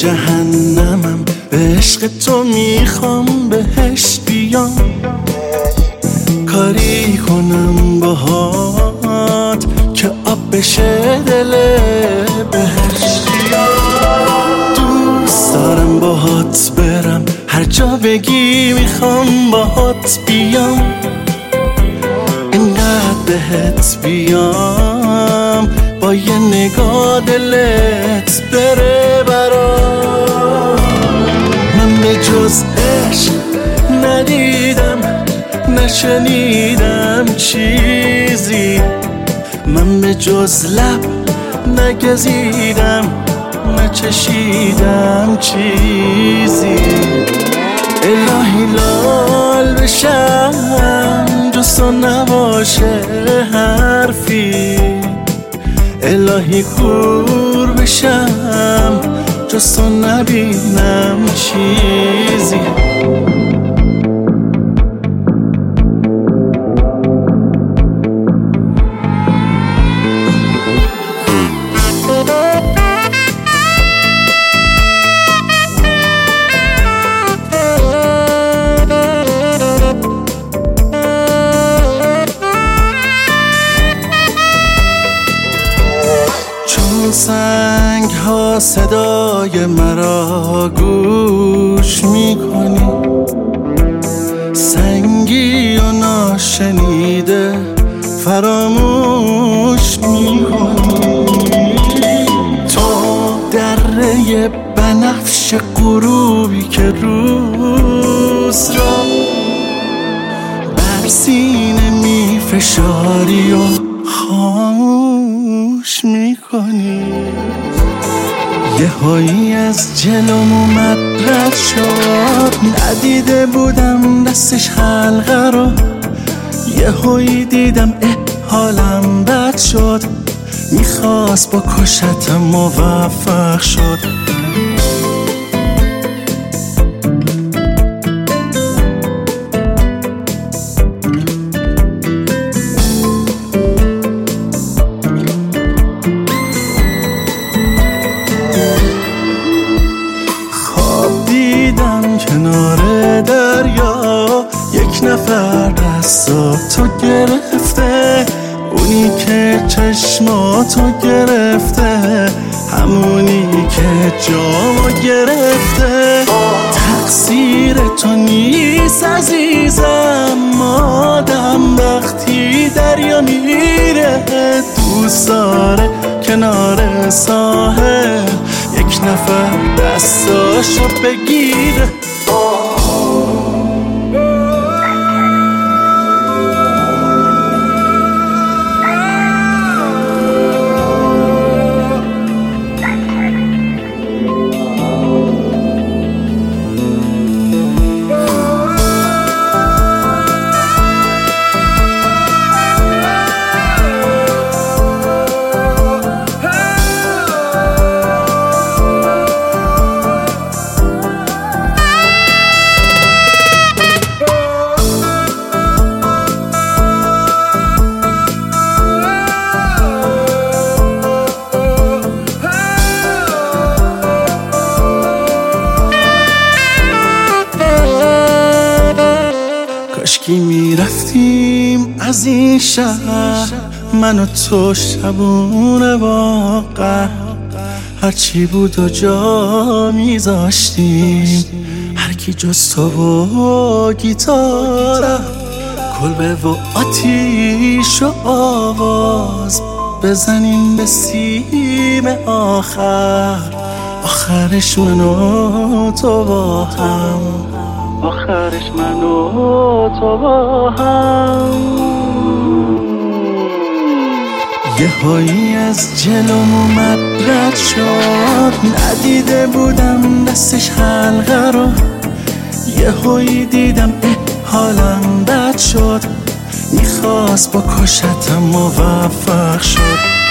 جهنمم، به عشق تو میخوام بهش بیام، کاری کنم باهات که آب بشه دل بهش. دوست دارم باهات برم هر جا بگی، میخوام باهات بیام، اینقدر بهت بیام با یه نگاه دلت بره برام. من به جز عشق ندیدم نشنیدم چیزی، من به جز لب نگزیدم نچشیدم چیزی. الهی لال بشم جز تو نباشه حرفی، الهی کور بشم جز تو نبینم چیزی. سنگ ها صدای مرا گوش میکنی، سنگی و ناشنیده فراموش میکنی. تو دره بنفش غروبی که روز را بر سینه میفشاری و خاموش میکنی. یه هایی از جلوم اومد رد شد، ندیده بودم دستش حلقه رو، یه هایی دیدم حالم بد شد، میخواست با کشتم موفق شد. کنار دریا یک نفر دستاتو گرفته، اونی که چشماتو گرفته، همونی که جامو گرفته. تقصیر تو نیست عزیزم، آدم وقتی دریا میره دوست داره کنار ساحل یک نفر دستاشو بگیره. کاشکی میرفتیم از این شهر، من و تو شبونه واقع، هرچی بود و جا میذاشتیم، هرکی جز تو و گیتارم، کلبه و آتیش و آواز بزنیم به سیم آخر، آخرش من و تو با هم، آخرش من و تو با هم. یه هایی از جلوم اومد رد شد، ندیده بودم دستش حلقه رو، یه هایی دیدم حالم بد شد، میخواست با کشتم موفق شد.